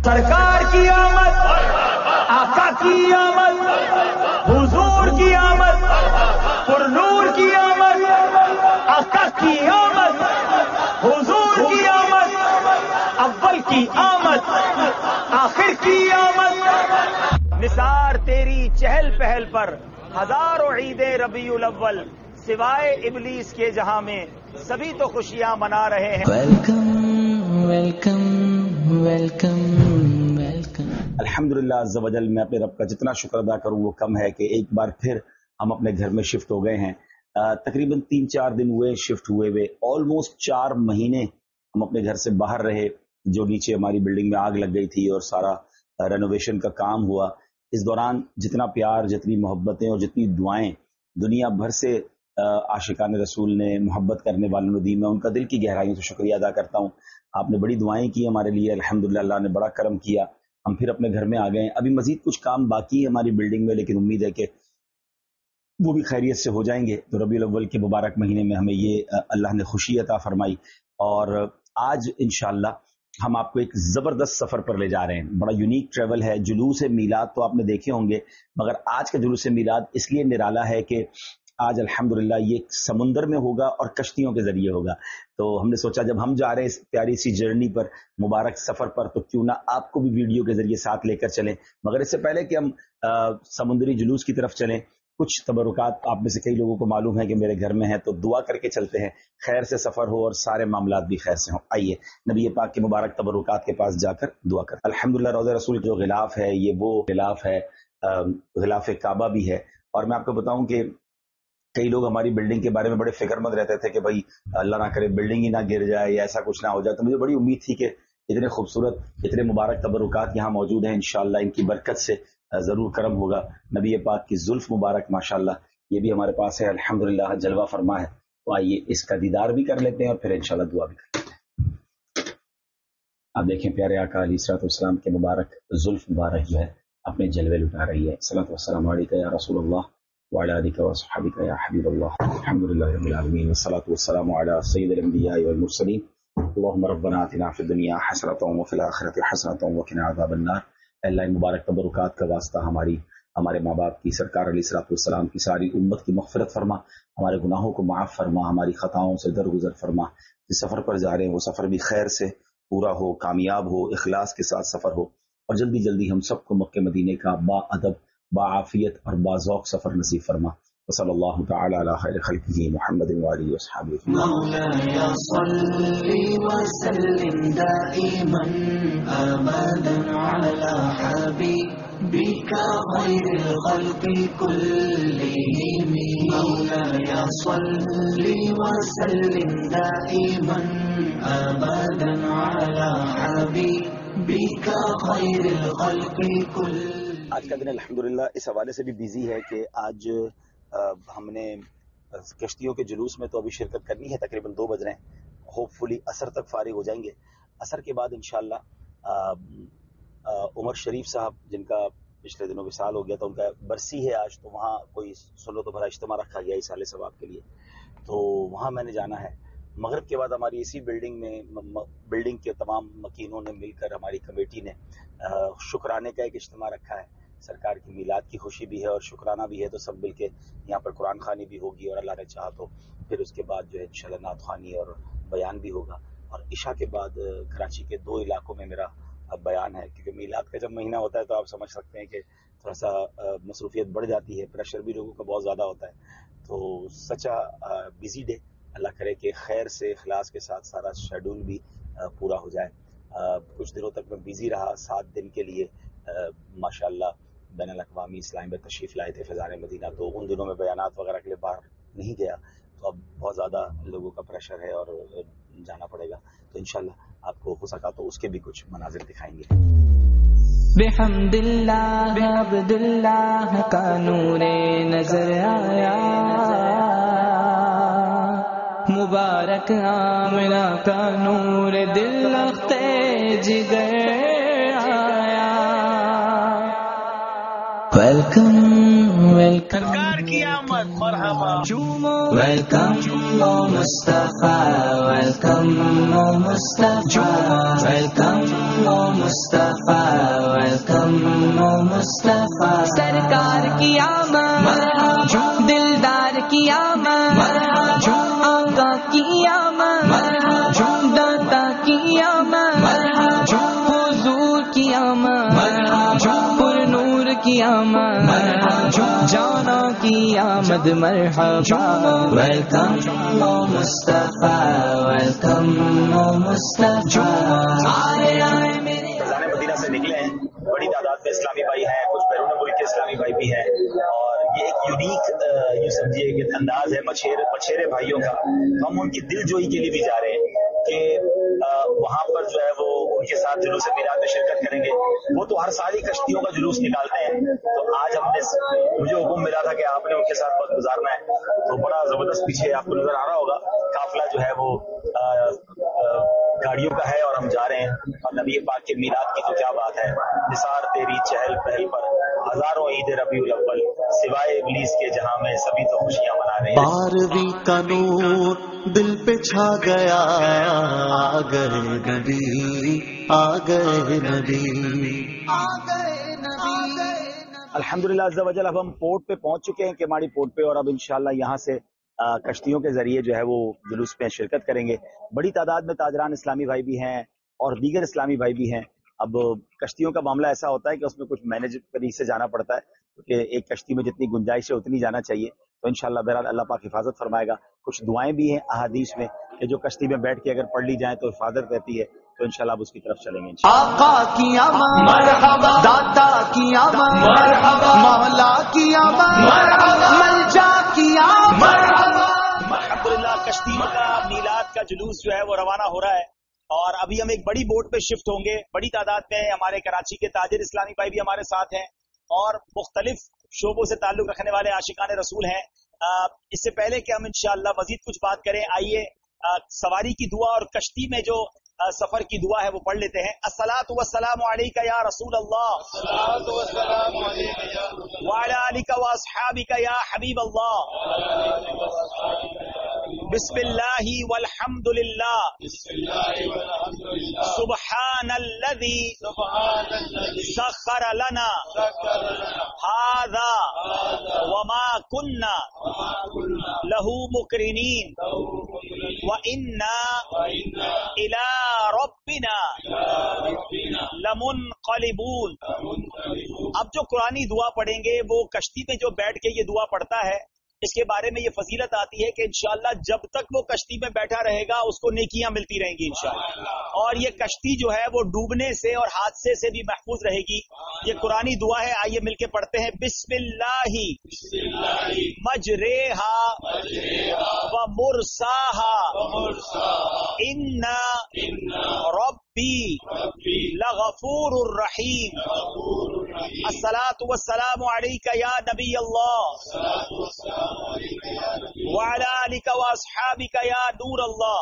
سرکار کی آمد، آقا کی آمد، حضور کی آمد، پرنور کی آمد، آقا کی آمد، حضور کی آمد، اول کی آمد، آخر کی آمد۔ نثار تیری چہل پہل پر ہزاروں عید ربیع الاول، سوائے ابلیس کے جہاں میں سبھی تو خوشیاں منا رہے ہیں۔ Welcome welcome welcome welcome. الحمدللہ عز و جل، میں اپنے رب کا جتنا شکر ادا کروں وہ کم ہے کہ ایک بار پھر ہم اپنے گھر میں شفٹ ہو گئے ہیں۔ تقریباً 3-4 دن ہوئے شفٹ ہوئے آلموسٹ 4 مہینے ہم اپنے گھر سے باہر رہے، جو نیچے ہماری بلڈنگ میں آگ لگ گئی تھی اور سارا رینوویشن کا کام ہوا۔ اس دوران جتنا پیار، جتنی محبتیں اور جتنی دعائیں دنیا بھر سے عاشقان رسول نے، محبت کرنے والوں نے دی، میں ان کا دل کی گہرائیوں سے شکریہ ادا کرتا ہوں۔ آپ نے بڑی دعائیں کی ہمارے لیے، الحمدللہ اللہ نے بڑا کرم کیا، ہم پھر اپنے گھر میں آ گئے ہیں۔ ابھی مزید کچھ کام باقی ہے ہماری بلڈنگ میں، لیکن امید ہے کہ وہ بھی خیریت سے ہو جائیں گے۔ تو ربیع الاول کے مبارک مہینے میں ہمیں یہ اللہ نے خوشی عطا فرمائی، اور آج انشاءاللہ ہم آپ کو ایک زبردست سفر پر لے جا رہے ہیں۔ بڑا یونیک ٹریول ہے۔ جلوس میلاد تو آپ نے دیکھے ہوں گے، مگر آج کا جلوس میلاد اس لیے نرالا ہے کہ آج الحمدللہ یہ سمندر میں ہوگا اور کشتیوں کے ذریعے ہوگا۔ تو ہم نے سوچا جب ہم جا رہے ہیں اس پیاری سی جرنی پر، مبارک سفر پر، تو کیوں نہ آپ کو بھی ویڈیو کے ذریعے ساتھ لے کر چلیں۔ مگر اس سے پہلے کہ ہم سمندری جلوس کی طرف چلیں، کچھ تبرکات آپ میں سے کئی لوگوں کو معلوم ہے کہ میرے گھر میں ہیں، تو دعا کر کے چلتے ہیں، خیر سے سفر ہو اور سارے معاملات بھی خیر سے ہوں۔ آئیے نبی پاک کے مبارک تبرکات کے پاس جا کر دعا کرتے ہیں۔ الحمدللہ روضہ رسول جو غلاف ہے، یہ وہ غلاف ہے، غلاف کعبہ بھی ہے۔ اور میں آپ کو بتاؤں کہ کئی لوگ ہماری بلڈنگ کے بارے میں بڑے فکر مند رہتے تھے کہ بھائی اللہ نہ کرے بلڈنگ ہی نہ گر جائے یا ایسا کچھ نہ ہو جائے۔ تو مجھے بڑی امید تھی کہ اتنے خوبصورت، اتنے مبارک تبرکات یہاں موجود ہیں، انشاءاللہ ان کی برکت سے ضرور کرم ہوگا۔ نبی پاک کی زلف مبارک ماشاءاللہ یہ بھی ہمارے پاس ہے، الحمدللہ جلوہ فرما ہے۔ تو آئیے اس کا دیدار بھی کر لیتے ہیں اور پھر انشاءاللہ دعا بھی کر لیتے ہیں۔ آپ دیکھیں پیارے آقا علیہ الصلوۃ والسلام کے مبارک زلف مبارک جو ہے اپنے جلوے لٹا رہی ہے۔ صلوات والسلام علیک یا رسول اللہ وعلی آلک وصحبک یا حبیب اللہ۔ الحمدللہ رب العالمین والصلاۃ والسلام علی سید الانبیاء والمرسلین۔ اللهم ربنا آتنا فی الدنیا حسنۃ وفی الآخرۃ حسنۃ وقنا عذاب النار۔ اللہ مبارک تبرکات کا واسطہ ہمارے ماں باپ کی، سرکار علیہ الصلوۃ والسلام کی ساری امت کی مغفرت فرما، ہمارے گناہوں کو معاف فرما، ہماری خطاؤں سے درگزر فرما۔ جس سفر پر جا رہے ہیں وہ سفر بھی خیر سے پورا ہو، کامیاب ہو، اخلاص کے ساتھ سفر ہو، اور جلدی جلدی ہم سب کو مکہ مدینے کا با ادب، بعافیت اور باذوق سفر نصیب فرما۔ وصلی اللہ تعالی علی خیر خلقہ محمد وآلہ وصحبہ اجمعین۔ مولاي صل وسلم دائما ابدا على حبيبك خير الخلق كلهم۔ مولاي صل وسلم دائما ابدا على حبيبك خير الخلق كلهم۔ آج کا دن الحمدللہ اس حوالے سے بھی بیزی ہے کہ آج ہم نے کشتیوں کے جلوس میں تو ابھی شرکت کرنی ہے، تقریباً 2 بج رہے ہیں، ہوپ فلی عصر تک فارغ ہو جائیں گے۔ عصر کے بعد انشاءاللہ عمر شریف صاحب جن کا پچھلے دنوں وصال ہو گیا تھا، ان کا برسی ہے آج، تو وہاں کوئی سنت و بھرا اجتماع رکھا گیا اس سال ثواب کے لیے، تو وہاں میں نے جانا ہے۔ مغرب کے بعد ہماری اسی بلڈنگ کے تمام مکینوں نے مل کر، ہماری کمیٹی نے شکرانے کا ایک اجتماع رکھا ہے۔ سرکار کی میلاد کی خوشی بھی ہے اور شکرانہ بھی ہے، تو سب مل کے یہاں پر قرآن خوانی بھی ہوگی، اور اللہ نے چاہا تو پھر اس کے بعد جو ہے انشاءاللہ نعت خوانی اور بیان بھی ہوگا۔ اور عشاء کے بعد کراچی کے 2 علاقوں میں میرا بیان ہے، کیونکہ میلاد کا جب مہینہ ہوتا ہے تو آپ سمجھ سکتے ہیں کہ تھوڑا سا مصروفیت بڑھ جاتی ہے، پریشر بھی لوگوں کا بہت زیادہ ہوتا ہے، تو سچا بزی ڈے۔ اللہ کرے کہ خیر سے، اخلاص کے ساتھ سارا شیڈول بھی پورا ہو جائے۔ کچھ دنوں تک میں بزی رہا، 7 دن کے لیے ماشاءاللہ بین الاقوامی اسلام میں تشریف لائے تھے فیضان مدینہ، تو ان دنوں میں بیانات وغیرہ کے لیے باہر نہیں گیا، تو اب بہت زیادہ لوگوں کا پریشر ہے اور جانا پڑے گا، تو انشاءاللہ آپ کو ہو سکا تو اس کے بھی کچھ مناظر دکھائیں گے۔ بحمد اللہ عبد اللہ کا نور نظر آیا، مبارک آمنہ کا نور دل لختے جگر آیا۔ ویلکم ویلکم، سرکار کی آمد مرحبا، welcome Mustafa, welcome Mustafa, welcome او مصطفیٰ، ویلکم او مصطفیٰ، سرکار کی آمد، دلدار کی آمد، آقا کی آمد، داتا کی آمد، حضور کی آمد، پر نور کی آمد، جانا کی آمد، مرحبا، ویلکم او مصطفیٰ، ویلکم او مصطفیٰ، آئے آئے میرے فیضان مدینہ سے نکلے ہیں، بڑی تعداد میں اسلامی بھائی ہیں، کچھ بیرون ملک کے اسلامی بھائی بھی ہیں، اور یہ ایک یونیک یہ سمجھیے کہ انداز ہے مچھیرے بھائیوں کا. ہم ان کی دل جوئی کے لیے بھی جا رہے ہیں کہ وہاں پر جو ہے وہ ان کے ساتھ جلوس میلاد میں شرکت کریں گے. وہ تو ہر سال ہی کشتیوں کا جلوس نکالتے ہیں، تو آج مجھے حکم ملا تھا کہ آپ نے ان کے ساتھ وقت گزارنا ہے، تو بڑا زبردست پیچھے آپ کو نظر آ رہا ہوگا قافلہ جو ہے وہ گاڑیوں کا ہے، اور ہم جا رہے ہیں. اور نبی پاک کے میلاد کی تو کیا بات ہے، نثار تیری چہل پہل پر ہزاروں عید ربیع الاول، سوائے ابلیس کے جہاں میں سبھی تو خوشیاں منا رہے ہیں. 12ویں کا نور دل پہ چھا گیا، آ گئے نبی، آ گئے نبی، آ گئے نبی. الحمدللہ عز و جل اب ہم پورٹ پہ پہنچ چکے ہیں، کیماڑی پورٹ پہ، اور اب انشاءاللہ یہاں سے کشتیوں کے ذریعے جو ہے وہ جلوس میں شرکت کریں گے. بڑی تعداد میں تاجران اسلامی بھائی بھی ہیں اور دیگر اسلامی بھائی بھی ہیں. اب کشتیوں کا معاملہ ایسا ہوتا ہے کہ اس میں کچھ مینیجری سے جانا پڑتا ہے، کیونکہ ایک کشتی میں جتنی گنجائش ہے اتنی جانا چاہیے. تو انشاءاللہ بہرحال اللہ پاک حفاظت فرمائے گا. کچھ دعائیں بھی ہیں احادیث میں کہ جو کشتی میں بیٹھ کے اگر پڑھ لی جائیں تو حفاظت رہتی ہے، تو انشاءاللہ اب اس کی طرف چلیں گے. آقا کی آمد مرحبا، داتا کی آمد مرحبا، مولا کی آمد مرحبا، ملجا کی آمد مرحبا. الحمدللہ کشتیوں کا میلاد کا جلوس جو ہے وہ روانہ ہو رہا ہے، اور ابھی ہم ایک بڑی بوٹ پہ شفٹ ہوں گے. بڑی تعداد میں ہمارے کراچی کے تاجر اسلامی بھائی بھی ہمارے ساتھ ہیں، اور مختلف شعبوں سے تعلق رکھنے والے عاشقان رسول ہیں. اس سے پہلے کہ ہم انشاءاللہ مزید کچھ بات کریں، آئیے سواری کی دعا اور کشتی میں جو سفر کی دعا ہے وہ پڑھ لیتے ہیں. الصلاۃ والسلام علیک یا رسول اللہ، وعلی آلک واصحابک یا حبیب اللہ، بسم اللہ والحمد للہ، سبحان الذی سخر لنا ھذا وما كنا له مقرنین وإنا إلى ربنا لمنقلبون. اب جو قرآنی دعا پڑھیں گے وہ کشتی میں جو بیٹھ کے یہ دعا پڑھتا ہے، اس کے بارے میں یہ فضیلت آتی ہے کہ انشاءاللہ جب تک وہ کشتی میں بیٹھا رہے گا اس کو نیکیاں ملتی رہیں گی انشاءاللہ، اور یہ کشتی جو ہے وہ ڈوبنے سے اور حادثے سے بھی محفوظ رہے گی. یہ قرآنی دعا ہے، آئیے مل کے پڑھتے ہیں. بسم اللہ مجریہا و مرساہا ان ربی لغفور الرحیم. الصلاۃ والسلام علیک یا نبی اللہ، وعلی آلک واصحابک یا نور اللہ.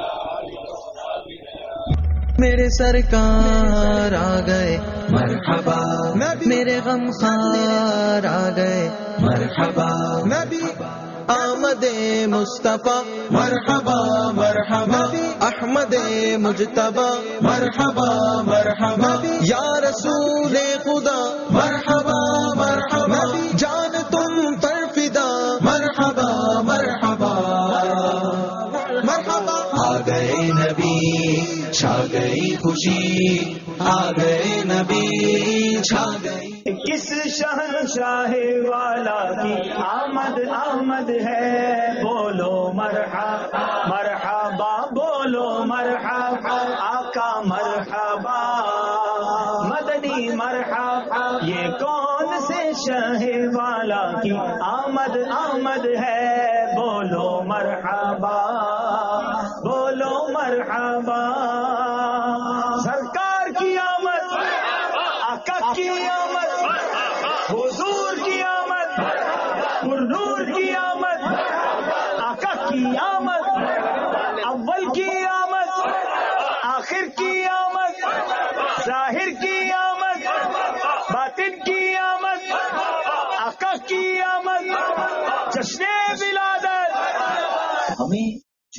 میرے سرکار آ گئے مرحبا، میرے غم خار آ گئے مرحبا، آمد مصطفیٰ مرحبا مرحبا، احمد مجتبی مرحبا مرحبا، یا رسول خدا مرحبا مرحبا، جان تم پر فدا مرحبا مرحبا مرحبا. آ گئے نبی چھا گئی خوشی، آ گئے نبی چھا گئی. کس شہنشاہ والا کی آمد آمد ہے، بولو مرحبا مرحبا، بولو مرحبا آقا مرحبا، مدنی مرحبا. یہ کون سے شاہ والا کی آمد آمد ہے، بولو مرحبا بولو مرحبا. سرکار کی آمد، آقا کی آمد، حضور کی آمد، پرنور کی آمد، آقا کی آمد، اول کی آمد، آخر کی آمد، ظاہر کی آمد، باطن کی آمد، آقا کی آمد، جشن ولادت. ہمیں جو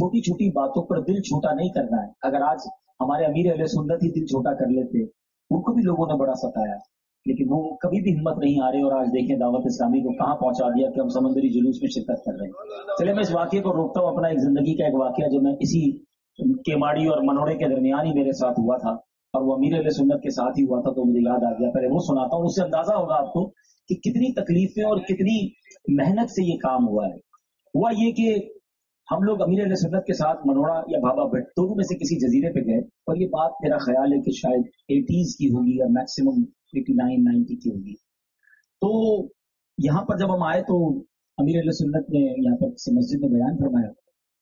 छोटी छोटी बातों पर दिल छोटा नहीं करना है। अगर आज हमारे अमीर अहले सुन्नत ही दिल छोटा कर लेते, उनको भी लोगों ने बड़ा सताया, लेकिन वो कभी भी हिम्मत नहीं हारे और आज देखें दावत इस्लामी को कहाँ पहुंचा दिया कि हम समंदरी जुलूस में शिरकत कर रहे हैं। चले मैं इस वाक्य को रोकता हूँ, अपना एक जिंदगी का एक वाक्य जो मैं इसी केमाड़ी और मनोड़े के दरमियान ही मेरे साथ हुआ था और वो अमीर अहले सुन्नत के साथ ही हुआ था, तो मुझे याद आ गया। पहले वो सुनाता हूँ, उससे अंदाजा होगा आपको कि कितनी तकलीफें और कितनी मेहनत से ये काम हुआ है। हुआ ये कि हम लोग अमीर अहले सुन्नत के साथ मनोड़ा या बाबा भट्ट दोनों में से किसी जजीरे पे गए, और ये बात मेरा ख्याल है कि शायद 80s की होगी या मैक्सिमम 89-90 की होगी। तो यहाँ पर जब हम आए तो अमीर अहले सुन्नत ने यहाँ पर किसी मस्जिद में बयान फरमाया।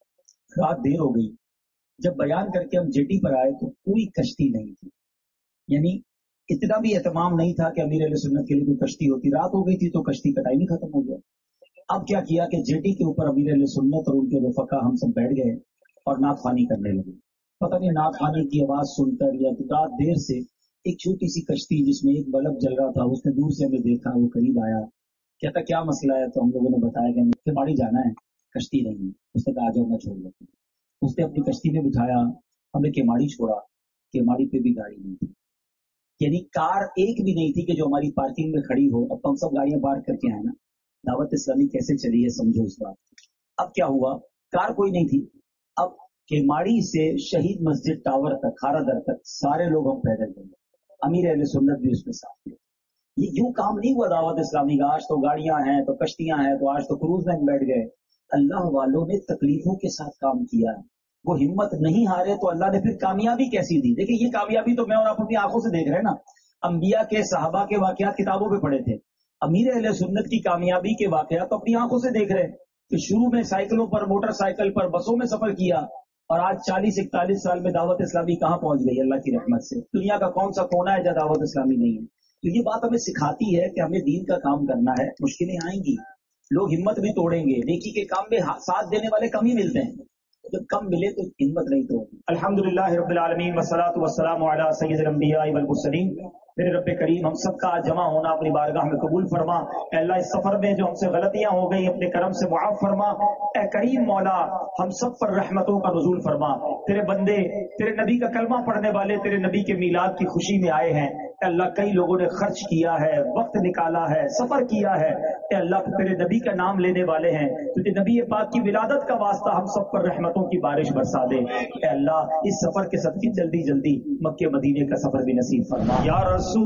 रात देर हो गई, जब बयान करके हम जेटी पर आए तो कोई कश्ती नहीं थी, यानी इतना भी एहतमाम नहीं था कि अमीर अहले सुन्नत के लिए कोई कश्ती होती। रात हो गई थी तो कश्ती का टाइम ही खत्म हो गया। अब क्या किया कि जेटी के ऊपर अमीर अहले सुन्नत और उनके रफ़का हम सब बैठ गए और नात ख़वानी करने लगे। पता नहीं नात ख़वानी की आवाज सुनकर या रात देर से एक छोटी सी कश्ती जिसमें एक बल्ब जल रहा था, उसने दूर से हमें देखा, वो करीब आया, कहता क्या मसला है। तो हम लोगों ने बताया कि हमें केमाड़ी जाना है, कश्ती नहीं है। उसने कहा आ जाओ मैं छोड़ देता हूँ। उसने अपनी कश्ती में बिठाया, हमें केमाड़ी छोड़ा। केमाड़ी पे भी गाड़ी नहीं थी, यानी कार एक भी नहीं थी कि जो हमारी पार्किंग में खड़ी हो। अब तो हम सब गाड़ियां पार्क करके आए ना, दावत इस्लामी कैसे चली है समझो इस बात। अब क्या हुआ, कार कोई नहीं थी। अब केमाड़ी से शहीद मस्जिद टावर तक, खारादर तक सारे लोग हम पैदल गए, अमीर अहले सुन्नत भी उसमें साथ थे। ये यूं काम नहीं हुआ दावत इस्लामी का, आज तो गाड़ियां हैं तो कश्तियां हैं तो आज तो क्रूज में बैठ गए। अल्लाह वालों ने तकलीफों के साथ काम किया है, वो हिम्मत नहीं हारे तो अल्लाह ने फिर कामयाबी कैसी दी। देखिए ये कामयाबी तो मैं और आप अपनी आंखों से देख रहे हैं ना। अंबिया के सहाबा के वाकयात किताबों में पढ़े थे, अमीर अहले सुन्नत की कामयाबी के वाकयात तो अपनी आंखों से देख रहे हैं कि शुरू में साइकिलों पर, मोटरसाइकिल पर, बसों में सफर किया और आज 40-41 साल में दावत इस्लामी कहाँ पहुंच गई अल्लाह की रहमत से। दुनिया का कौन सा कोना है जहाँ दावत इस्लामी नहीं है। तो ये बात हमें सिखाती है कि हमें दीन का काम करना है। मुश्किलें आएंगी, लोग हिम्मत भी तोड़ेंगे, नेकी के काम में साथ देने वाले कम ही मिलते हैं, जब कम मिले तो हिम्मत नहीं तोड़नी। अल्हम्दुलिल्लाह रब्बिल आलमीन वस्सलातु वस्सलामु अला सय्यिदिल अंबिया वल मुरसलीन। मेरे रब्बे करीम हम सबका जमा होना अपनी बारगाह में कबूल फरमा। अल्लाह इस सफर में जो हमसे गलतियां हो गई अपने करम से मुआफ फरमा। ए करीम मौला हम सब पर रहमतों का नुज़ूल फरमा। तेरे बंदे तेरे नबी का कलमा पढ़ने वाले तेरे नबी के मीलाद की खुशी में आए हैं। अल्लाह कई लोगों ने खर्च किया है, वक्त निकाला है, सफर किया है। अल्लाह तेरे नबी का नाम लेने वाले हैं, तुझे नबी पाक की विलादत का वास्ता हम सब पर रहमतों की बारिश बरसा दे। अल्लाह इस सफर के सदक़े जल्दी जल्दी मक्के मदीने का सफर भी नसीब फरमा। या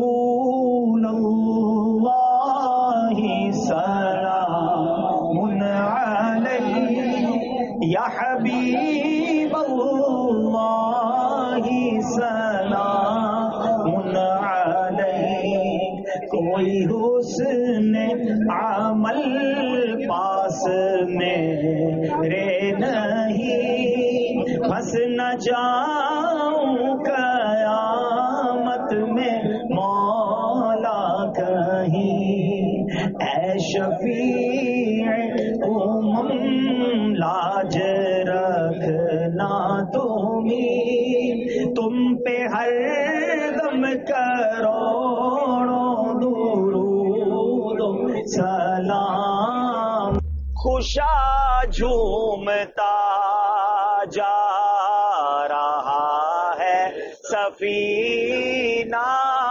रसूल अल्लाह सलामुन अलैहि या हबीब अल्लाह सलामुन अलैहि। कोई हुस्न अमल पास मेरे नहीं, फंस न जाऊं कयामत में मौला कहीं। ऐ शफीए उम्मम लाज रखना तुम पे हर दम करोड़ों दुरूद सलाम। खुशा झूमता जा रहा है सफीना,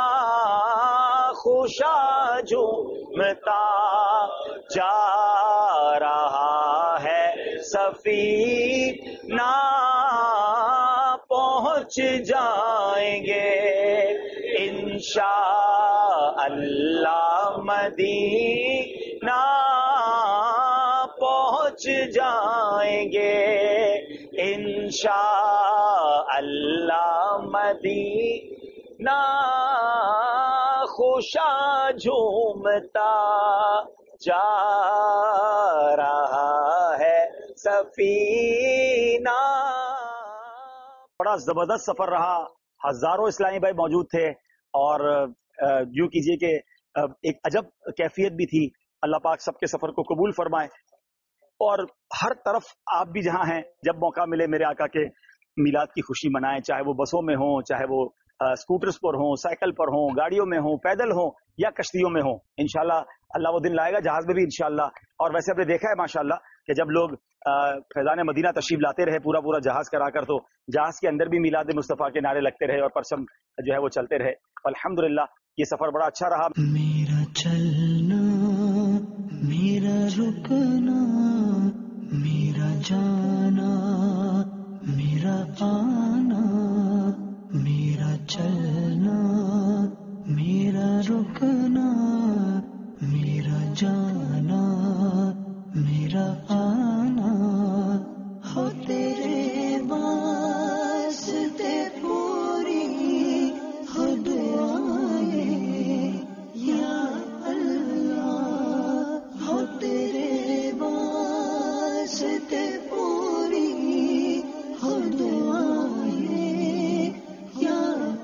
खुशा झूमता जा रहा है सफीना। पहुंच जाएंगे इंशाअल्लाह मदीना, पहुंच जाएंगे इंशाअल्लाह मदीना। खुशा झूमता जा रहा है सफीना। बड़ा जबरदस्त सफर रहा, हजारों इस्लामी भाई मौजूद थे और यूं कीजिए कि एक अजब कैफियत भी थी। अल्लाह पाक सबके सफर को कबूल फरमाए। और हर तरफ आप भी जहां हैं, जब मौका मिले मेरे आका के मिलाद की खुशी मनाएं, चाहे वो बसों में हो, चाहे वो स्कूटर्स पर हो, साइकिल पर हो, गाड़ियों में हो, पैदल हो या कश्तियों में हो। इंशाल्लाह اللہ وہ دن لائے گا جہاز میں بھی انشاءاللہ. اور ویسے آپ نے دیکھا ہے ماشاءاللہ کہ جب لوگ فیضان مدینہ تشریف لاتے رہے پورا جہاز کرا کر، تو جہاز کے اندر بھی میلاد مصطفیٰ کے نعرے لگتے رہے اور پرچم جو ہے وہ چلتے رہے. الحمدللہ یہ سفر بڑا اچھا رہا. میرا چلنا، میرا رکنا، میرا جانا، میرا آنا، میرا چلنا، میرا رکنا، میرا جانا، میرا آنا، ہو تیرے واسطے پوری ہو دعائیں یا اللہ، ہو تیرے واسطے پوری ہو دعائیں یا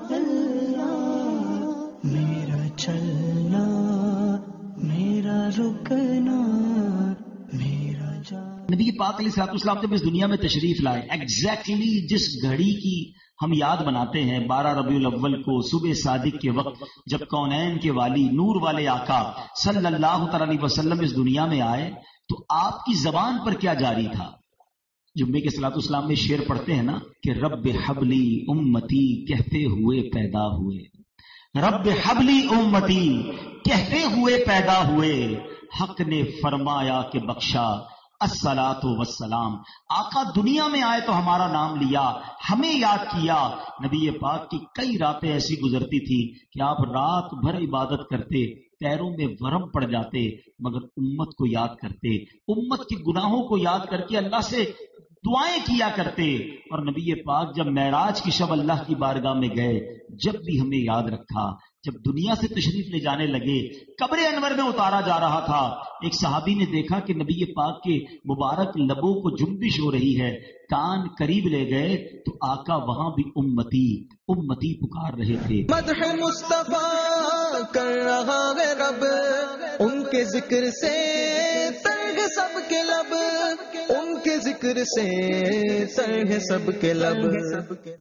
اللہ. میرا چلنا، میرا رکنا، میرا جانا. نبی پاک علیہ الصلوۃ والسلام جب اس دنیا میں تشریف لائے، ایگزیکٹلی جس گھڑی کی ہم یاد مناتے ہیں 12 ربیع الاول کو صبح صادق کے وقت، جب کونین کے والی نور والے آقا صلی اللہ تعالی علیہ وسلم اس دنیا میں آئے، تو آپ کی زبان پر کیا جاری تھا؟ جمعے کے صلاۃ والسلام میں شعر پڑھتے ہیں نا کہ رب حبلی امتی کہتے ہوئے پیدا ہوئے، رب حبلی امتی کہتے ہوئے پیدا ہوئے، حق نے فرمایا کہ بخشا الصلاۃ والسلام. آقا دنیا میں آئے تو ہمارا نام لیا، ہمیں یاد کیا. نبی پاک کی کئی راتیں ایسی گزرتی تھی کہ آپ رات بھر عبادت کرتے، پیروں میں ورم پڑ جاتے، مگر امت کو یاد کرتے، امت کے گناہوں کو یاد کر کے اللہ سے دعائیں کیا کرتے. اور نبی پاک جب معراج کی شب اللہ کی بارگاہ میں گئے، جب بھی ہمیں یاد رکھا. جب دنیا سے تشریف لے جانے لگے، قبر انور میں اتارا جا رہا تھا، ایک صحابی نے دیکھا کہ نبی پاک کے مبارک لبوں کو جنبش ہو رہی ہے. کان قریب لے گئے تو آقا وہاں بھی امتی امتی پکار رہے تھے. مدح مصطفیٰ کر رہا ہے رب، ان کے ذکر سے تنگ سب کے لب، ان کے ذکر سے تنگ سب کے لب.